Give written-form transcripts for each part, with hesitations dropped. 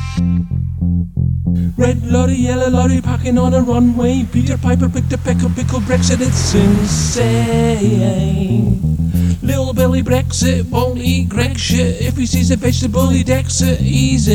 Red lorry, yellow lorry, parking on a runway. Peter Piper picked a peck of pickle Brexit, it's insane. Little Billy Brexit won't eat Greg shit. If he sees a vegetable, he decks it, he's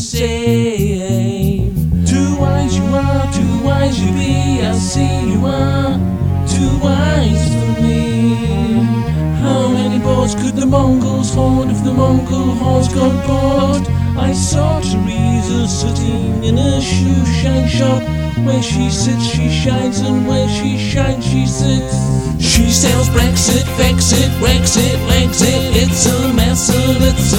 insane. Too wise you are, too wise you be, I see you are too wise for me. How many boards could the Mongols hoard if the Mongol horse got bored? I saw Theresa sitting in a shoe shine shop. Where she sits, she shines, and where she shines, she sits. She sells Brexit, Vexit, Brexit, Lexit. It's a mess and it's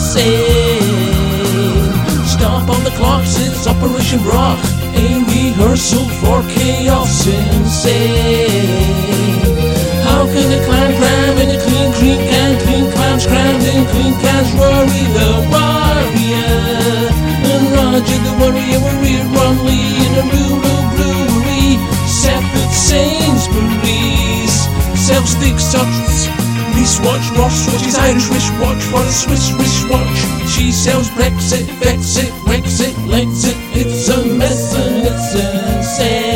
insane. Stop on the clocks, it's Operation Brock. A rehearsal for chaos, insane. How can a clan cram in a clean cream can? Clean clams crammed in clean cans. Rory the warrior and Roger the warrior were reared wrongly in a rural brewery. Separate Sainsbury's sells thick socks. Wristwatch, Ross watch his Irish wristwatch for a Swiss wristwatch. She sells Brexit, Vexit, Brexit, Lexit. It's a mess and it's insane.